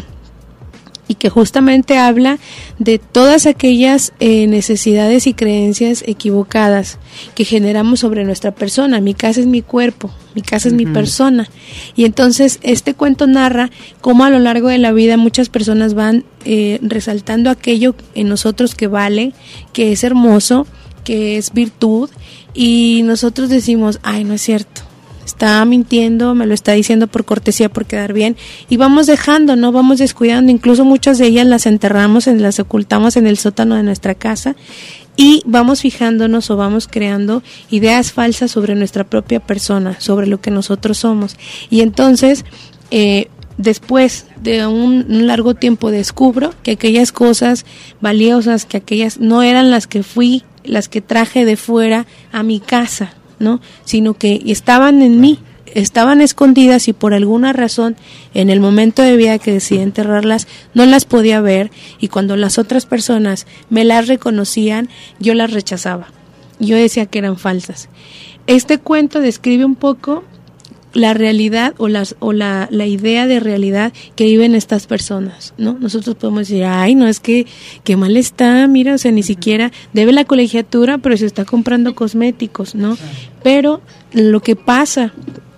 y que justamente habla de todas aquellas eh, necesidades y creencias equivocadas que generamos sobre nuestra persona. Mi casa es mi cuerpo, mi casa uh-huh. es mi persona. Y entonces este cuento narra cómo a lo largo de la vida muchas personas van eh, resaltando aquello en nosotros que vale, que es hermoso, que es virtud, y nosotros decimos, ay, no es cierto, está mintiendo, me lo está diciendo por cortesía, por quedar bien, y vamos dejando, no vamos descuidando, incluso muchas de ellas las enterramos, en, las ocultamos en el sótano de nuestra casa, y vamos fijándonos o vamos creando ideas falsas sobre nuestra propia persona, sobre lo que nosotros somos, y entonces eh, después de un, un largo tiempo descubro que aquellas cosas valiosas, que aquellas no eran las que fui, las que traje de fuera a mi casa, ¿no? Sino que estaban en mí, estaban escondidas y por alguna razón en el momento de vida que decidí enterrarlas no las podía ver, y cuando las otras personas me las reconocían yo las rechazaba, yo decía que eran falsas. Este cuento describe un poco la realidad o las o la, la idea de realidad que viven estas personas, ¿no? Nosotros podemos decir, ay, no, es que qué mal está, mira, o sea, ni siquiera debe la colegiatura, pero se está comprando cosméticos, ¿no? Pero lo que pasa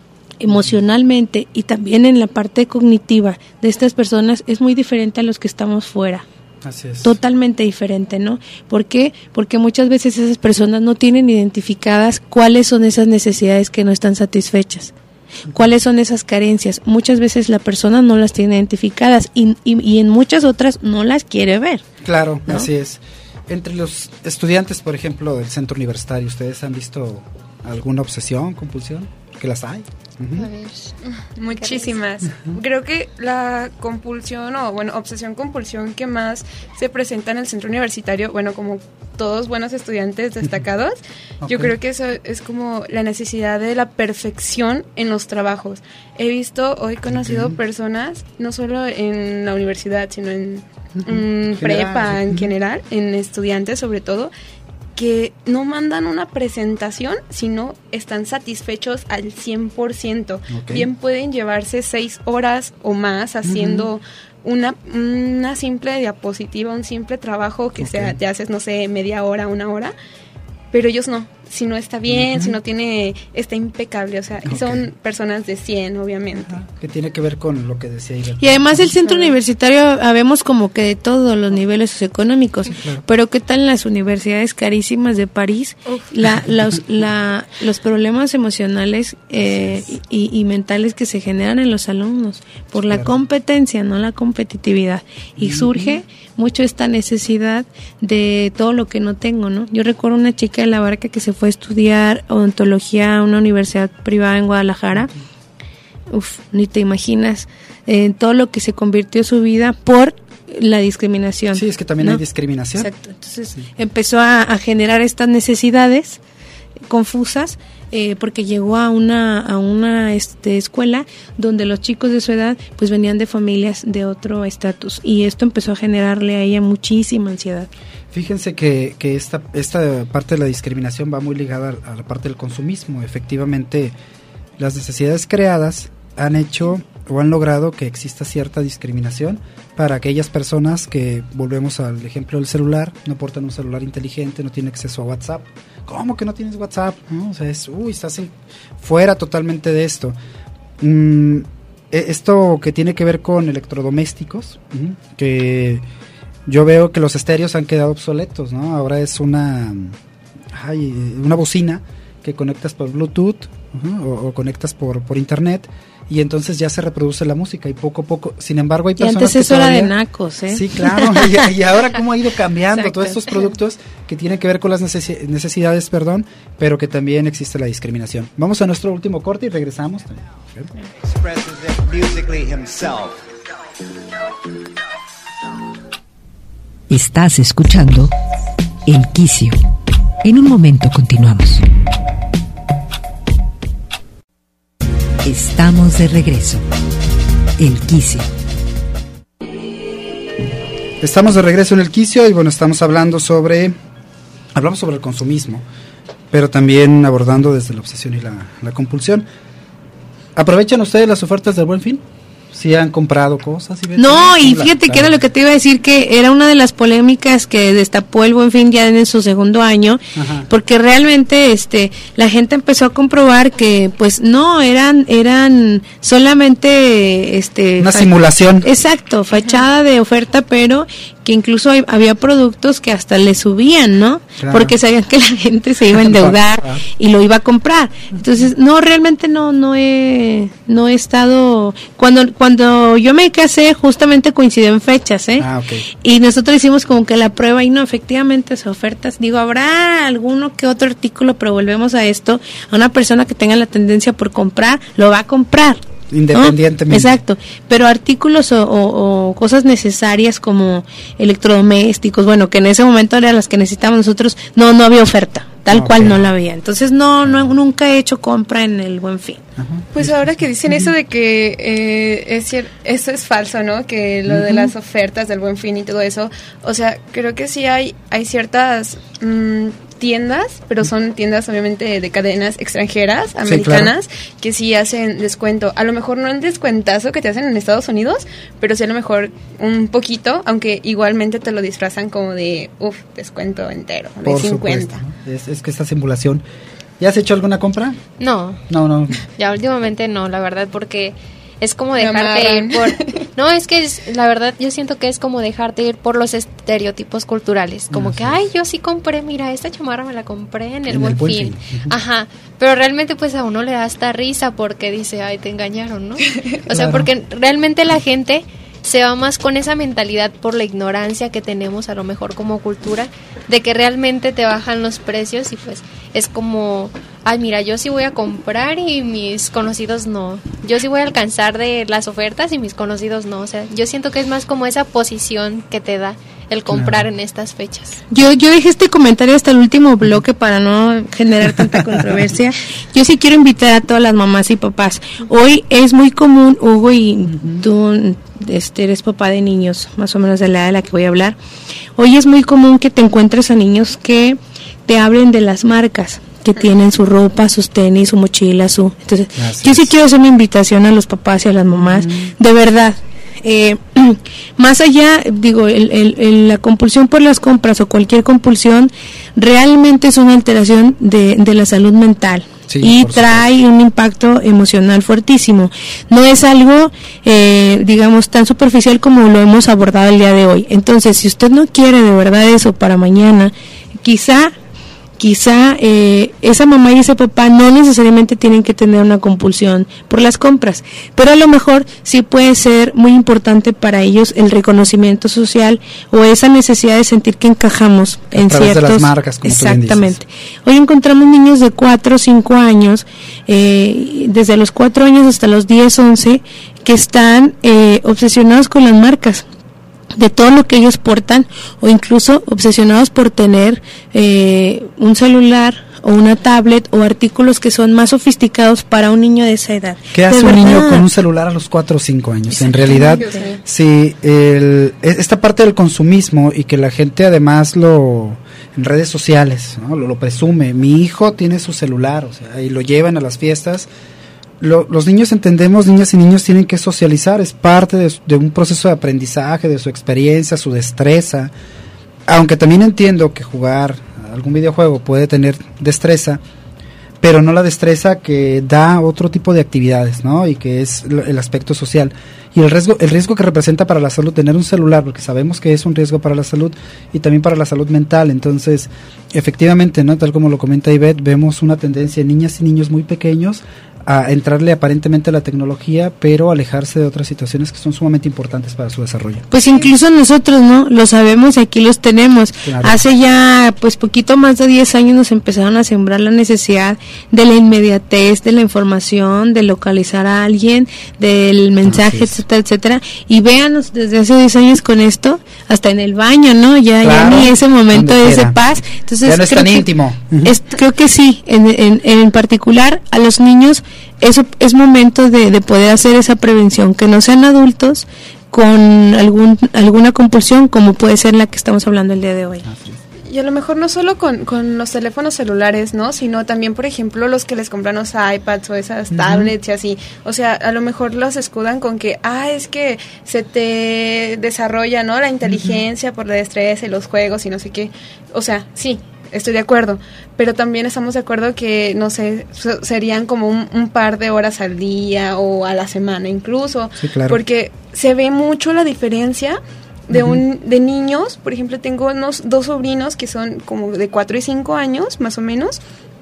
emocionalmente y también en la parte cognitiva de estas personas es muy diferente a los que estamos fuera. Así es. Totalmente diferente, ¿no? ¿Por qué? Porque muchas veces esas personas no tienen identificadas cuáles son esas necesidades que no están satisfechas. ¿Cuáles son esas carencias? Muchas veces la persona no las tiene identificadas y, y, y en muchas otras no las quiere ver. Claro, ¿no? Así es. Entre los estudiantes, por ejemplo, del centro universitario, ¿ustedes han visto alguna obsesión, compulsión? ¿Que las hay? Uh-huh. A ver, muchísimas. Uh-huh. Creo que la compulsión o bueno, obsesión compulsión que más se presenta en el centro universitario, bueno, como todos buenos estudiantes destacados, okay. Yo creo que eso es como la necesidad de la perfección en los trabajos. He visto o he conocido okay. personas, no solo en la universidad, sino en, uh-huh. en prepa, general. en general, en estudiantes sobre todo, que no mandan una presentación, sino están satisfechos al cien por ciento. Okay. Bien pueden llevarse seis horas o más haciendo uh-huh. una, una simple diapositiva, un simple trabajo que okay. sea, te haces, no sé, media hora, una hora, pero ellos no. Si no está bien, uh-huh. si no tiene, está impecable, o sea, okay. son personas de cien, obviamente. Ajá. Que tiene que ver con lo que decía Ira. Y además el centro universitario habemos como que de todos los niveles socioeconómicos, claro. Pero ¿qué tal en las universidades carísimas de París? La, los, la, los problemas emocionales eh, y, y mentales que se generan en los alumnos por la claro. competencia, no la competitividad. Y uh-huh. surge mucho esta necesidad de todo lo que no tengo, ¿no? Yo recuerdo una chica de la Barca que se fue a estudiar odontología a una universidad privada en Guadalajara. Uf, ni te imaginas en eh, todo lo que se convirtió su vida por la discriminación. Sí, es que también ¿no? hay discriminación. Exacto. Entonces sí. empezó a, a generar estas necesidades confusas eh, porque llegó a una a una este, escuela donde los chicos de su edad pues venían de familias de otro estatus y esto empezó a generarle a ella muchísima ansiedad. Fíjense que, que esta, esta parte de la discriminación va muy ligada a la parte del consumismo. Efectivamente, las necesidades creadas han hecho o han logrado que exista cierta discriminación para aquellas personas que, volvemos al ejemplo del celular, no portan un celular inteligente, no tienen acceso a WhatsApp. ¿Cómo que no tienes WhatsApp? ¿No? O sea, es, uy, estás en, fuera totalmente de esto. Mm, esto que tiene que ver con electrodomésticos, ¿sí? Que yo veo que los estéreos han quedado obsoletos, ¿no? Ahora es una, ay, una bocina que conectas por Bluetooth uh-huh, o, o conectas por, por internet y entonces ya se reproduce la música y poco a poco, sin embargo hay personas que y antes eso todavía, era de nacos, ¿eh? Sí, claro, y, y ahora cómo ha ido cambiando Exacto. todos estos productos que tienen que ver con las necesi- necesidades, perdón, pero que también existe la discriminación. Vamos a nuestro último corte y regresamos. Estás escuchando El Quicio. En un momento continuamos. Estamos de regreso. El Quicio. Estamos de regreso en El Quicio y bueno, estamos hablando sobre hablamos sobre el consumismo, pero también abordando desde la obsesión y la, la compulsión. ¿Aprovechan ustedes las ofertas del Buen Fin? ¿Sí han comprado cosas? Y no, y fíjate la, que era lo que te iba a decir, que era una de las polémicas que destapó el Buen Fin ya en su segundo año, Ajá. porque realmente este la gente empezó a comprobar que pues no, eran eran solamente este una fa- simulación. Exacto, fachada de oferta, pero que incluso hay, había productos que hasta le subían, ¿no? Claro. Porque sabían que la gente se iba a endeudar y lo iba a comprar. Entonces, no, realmente no no he no he estado cuando cuando yo me casé justamente coincidió en fechas, ¿eh? Ah, okay. Y nosotros hicimos como que la prueba y no, efectivamente esas ofertas, digo, habrá alguno que otro artículo, pero volvemos a esto, a una persona que tenga la tendencia por comprar, lo va a comprar. independientemente. ¿no? Exacto, pero artículos o, o, o cosas necesarias como electrodomésticos, bueno, que en ese momento eran las que necesitábamos nosotros, no, no había oferta, tal okay. cual no la había. Entonces no, no, nunca he hecho compra en el Buen Fin. Ajá. Pues ahora que dicen eso de que eh, es cier- eso es falso, ¿no? Que lo uh-huh. de las ofertas del Buen Fin y todo eso, o sea, creo que sí hay, hay ciertas mmm, tiendas, pero son tiendas obviamente de cadenas extranjeras, americanas, sí, claro. que sí hacen descuento. A lo mejor no el descuentazo que te hacen en Estados Unidos, pero sí a lo mejor un poquito, aunque igualmente te lo disfrazan como de, uff, descuento entero, de Por cincuenta. Supuesto, ¿no? Es, es que esta simulación. ¿Ya has hecho alguna compra? No. No, no. Ya últimamente no, la verdad, porque es como dejarte ir por... No, es que es, la verdad yo siento que es como dejarte ir por los estereotipos culturales. Como Así que, ay, yo sí compré, mira, esta chamarra me la compré en el en Buen el Fin. fin. Uh-huh. Ajá, pero realmente pues a uno le da hasta risa porque dice, ay, te engañaron, ¿no? O claro. sea, porque realmente la gente se va más con esa mentalidad por la ignorancia que tenemos a lo mejor como cultura, de que realmente te bajan los precios y pues es como, ay, mira, yo sí voy a comprar y mis conocidos no. Yo sí voy a alcanzar de las ofertas y mis conocidos no. O sea, yo siento que es más como esa posición que te da el comprar claro. en estas fechas. Yo yo dejé este comentario hasta el último bloque para no generar tanta controversia. Yo sí quiero invitar a todas las mamás y papás. Hoy es muy común, Hugo, y uh-huh. tú este, eres papá de niños, más o menos de la edad de la que voy a hablar. Hoy es muy común que te encuentres a niños que te hablen de las marcas que tienen su ropa, sus tenis, su mochila, su... Entonces, Gracias. yo sí quiero hacer una invitación a los papás y a las mamás, uh-huh. de verdad. Eh, más allá, digo, el, el, el, la compulsión por las compras o cualquier compulsión realmente es una alteración de, de la salud mental. Sí, y trae supuesto. un impacto emocional fuertísimo. No es algo, eh, digamos, tan superficial como lo hemos abordado el día de hoy. Entonces, si usted no quiere de verdad eso para mañana, quizá... Quizá eh, esa mamá y ese papá no necesariamente tienen que tener una compulsión por las compras, pero a lo mejor sí puede ser muy importante para ellos el reconocimiento social o esa necesidad de sentir que encajamos a en ciertos... de las marcas, como Exactamente. Hoy encontramos niños de cuatro o cinco años, eh, desde los cuatro años hasta los diez, once, que están eh, obsesionados con las marcas de todo lo que ellos portan, o incluso obsesionados por tener eh, un celular o una tablet o artículos que son más sofisticados para un niño de esa edad. ¿Qué hace un niño con un celular a los cuatro o cinco años? En realidad, sí, el, esta parte del consumismo y que la gente además lo en redes sociales, ¿no? lo, lo presume. Mi hijo tiene su celular, o sea, y lo llevan a las fiestas. Lo, los niños entendemos, niñas y niños tienen que socializar, es parte de, de un proceso de aprendizaje, de su experiencia, su destreza, aunque también entiendo que jugar algún videojuego puede tener destreza, pero no la destreza que da otro tipo de actividades, ¿no? Y que es el aspecto social y el riesgo, el riesgo que representa para la salud tener un celular, porque sabemos que es un riesgo para la salud y también para la salud mental. Entonces, efectivamente, ¿no? Tal como lo comenta Ivette, vemos una tendencia en niñas y niños muy pequeños a entrarle aparentemente a la tecnología, pero alejarse de otras situaciones que son sumamente importantes para su desarrollo. Pues incluso nosotros, ¿no? Lo sabemos y aquí los tenemos. Claro. Hace ya, pues poquito más de diez años nos empezaron a sembrar la necesidad de la inmediatez, de la información, de localizar a alguien, del mensaje, etcétera, etcétera. Y véanos desde hace diez años con esto, hasta en el baño, ¿no? Ya, claro, ya ni ese momento de ese paz. Entonces, ya no es tan íntimo. Es, creo que sí, en, en, en particular a los niños, eso es momento de, de poder hacer esa prevención, que no sean adultos con algún alguna compulsión como puede ser la que estamos hablando el día de hoy. Y a lo mejor no solo con, con los teléfonos celulares, ¿no? Sino también, por ejemplo, los que les compran los iPads o esas uh-huh. tablets y así. O sea, a lo mejor los escudan con que, ah, es que se te desarrolla, ¿no? La inteligencia uh-huh. por la destreza y los juegos y no sé qué. O sea, sí. Estoy de acuerdo, pero también estamos de acuerdo que, no sé, so, serían como un, un par de horas al día o a la semana incluso, sí, claro. Porque se ve mucho la diferencia de uh-huh. un de niños. Por ejemplo, tengo unos dos sobrinos que son como de cuatro y cinco años, más o menos.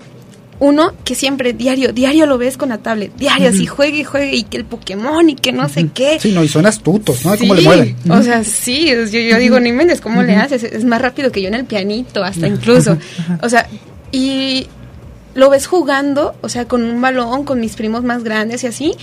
Uno que siempre, diario, diario lo ves con la tablet, diario, uh-huh. así juegue y juegue, y que el Pokémon y que no uh-huh. sé qué. Sí, no, y son astutos, ¿no? Sí, ¿Cómo le mueven? Uh-huh. O sea, sí, yo, yo digo, ni Méndez, ¿cómo uh-huh. le haces? Es más rápido que yo en el pianito, hasta incluso. Uh-huh. O sea, y lo ves jugando, o sea, con un balón, con mis primos más grandes y así,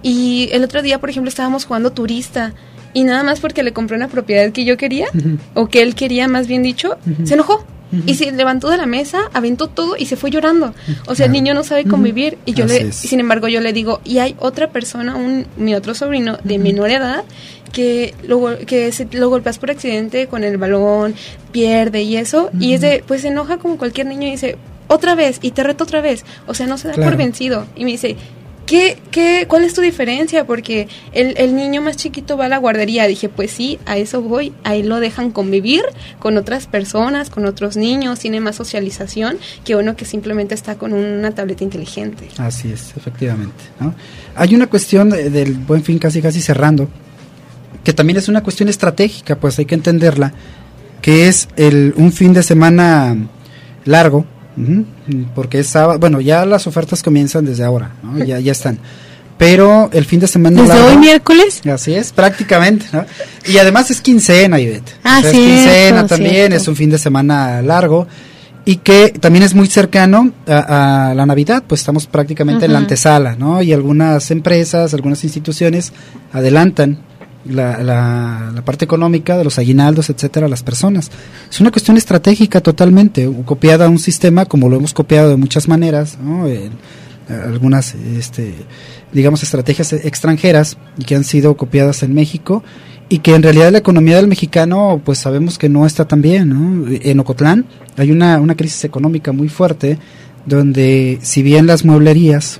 Y el otro día, por ejemplo, estábamos jugando turista y nada más porque le compré una propiedad que yo quería, uh-huh. o que él quería, más bien dicho, uh-huh. se enojó. Uh-huh. Y se levantó de la mesa, aventó todo y se fue llorando. O sea, claro. el niño no sabe convivir. Uh-huh. Y yo Así le, es. sin embargo, yo le digo, y hay otra persona, un mi otro sobrino de uh-huh. menor edad, que lo, que se, lo golpeas por accidente con el balón, pierde y eso, uh-huh. y es de, pues se enoja como cualquier niño y dice, otra vez, y te reto otra vez. O sea, no se da claro. por vencido. Y me dice, ¿Qué, qué, ¿cuál es tu diferencia? Porque el, el niño más chiquito va a la guardería. Dije, pues sí, a eso voy. Ahí lo dejan convivir con otras personas, con otros niños, tiene más socialización que uno que simplemente está con una tableta inteligente. Así es, efectivamente, ¿no? Hay una cuestión de, del Buen Fin, casi casi cerrando, que también es una cuestión estratégica, pues hay que entenderla, que es el un fin de semana largo. Uh-huh. Porque es sábado, bueno, ya las ofertas comienzan desde ahora, ¿no? ya, ya están, pero el fin de semana ¿desde largo, hoy miércoles? Así es, prácticamente, ¿no? Y además es quincena, Ivette. Ah, o sea, sí, es quincena cierto, también, cierto. Es un fin de semana largo y que también es muy cercano a, a la Navidad, pues estamos prácticamente uh-huh. en la antesala, ¿no? Y algunas empresas, algunas instituciones adelantan La, la, la parte económica de los aguinaldos, etcétera, a las personas. Es una cuestión estratégica totalmente, copiada a un sistema como lo hemos copiado de muchas maneras, ¿no? En, algunas, este, digamos, estrategias extranjeras y que han sido copiadas en México y que en realidad la economía del mexicano, pues sabemos que no está tan bien, ¿no? En Ocotlán hay una, una crisis económica muy fuerte donde, si bien las mueblerías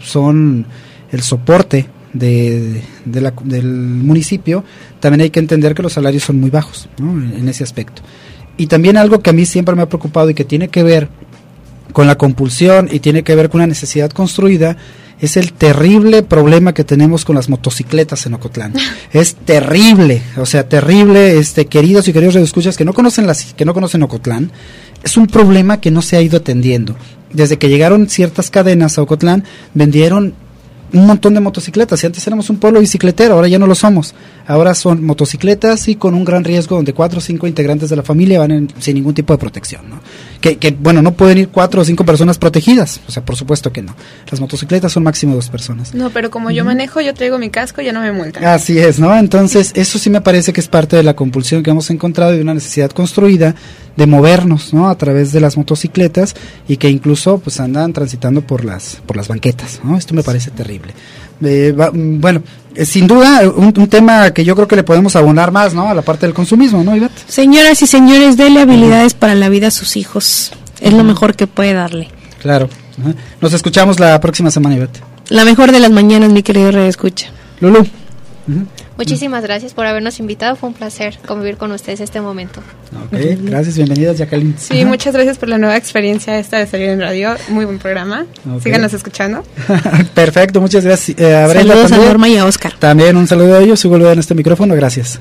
son el soporte De, de la, del municipio, también hay que entender que los salarios son muy bajos, ¿no? en, en ese aspecto. Y también algo que a mí siempre me ha preocupado y que tiene que ver con la compulsión y tiene que ver con una necesidad construida, es el terrible problema que tenemos con las motocicletas en Ocotlán. Es terrible, o sea, terrible, este, queridos y queridos radioescuchas que no conocen las, que no conocen Ocotlán, es un problema que no se ha ido atendiendo. Desde que llegaron ciertas cadenas a Ocotlán, vendieron un montón de motocicletas. Si antes éramos un pueblo bicicletero, ahora ya no lo somos. Ahora son motocicletas y con un gran riesgo donde cuatro o cinco integrantes de la familia van en, sin ningún tipo de protección, ¿no? Que, que, bueno, no pueden ir cuatro o cinco personas protegidas, o sea, por supuesto que no. Las motocicletas son máximo dos personas. No, pero como yo manejo, yo traigo mi casco, ya no me multan. Así es, ¿no? Entonces, eso sí me parece que es parte de la compulsión que hemos encontrado y de una necesidad construida de movernos, ¿no? A través de las motocicletas y que incluso, pues, andan transitando por las, por las banquetas, ¿no? Esto me parece terrible. Eh, va, bueno, eh, sin duda un, un tema que yo creo que le podemos abonar más, ¿no? A la parte del consumismo, ¿no, Ivette? Señoras y señores, dele habilidades uh-huh. para la vida a sus hijos. Es uh-huh. lo mejor que puede darle. Claro. Uh-huh. Nos escuchamos la próxima semana, Ivette. La mejor de las mañanas, mi querido Radio Escucha. Lulú. Uh-huh. Muchísimas gracias por habernos invitado. Fue un placer convivir con ustedes este momento. Ok, gracias, bienvenidas, Jacqueline. Sí, Ajá. muchas gracias por la nueva experiencia esta de salir en radio. Muy buen programa. Okay. Síganos escuchando. Perfecto, muchas gracias. Eh, a Brenda Saludos también. a Norma y a Oscar. También un saludo a ellos. Sigo en este micrófono. Gracias.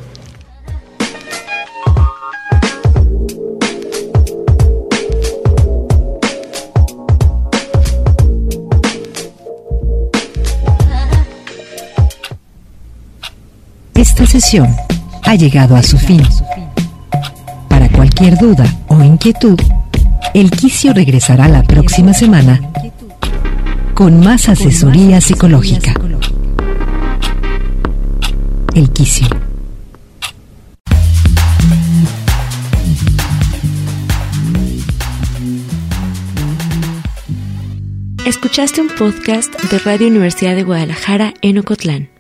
Esta sesión ha llegado a su fin. Para cualquier duda o inquietud, El Quicio regresará la próxima semana con más asesoría psicológica. El Quicio. Escuchaste un podcast de Radio Universidad de Guadalajara en Ocotlán.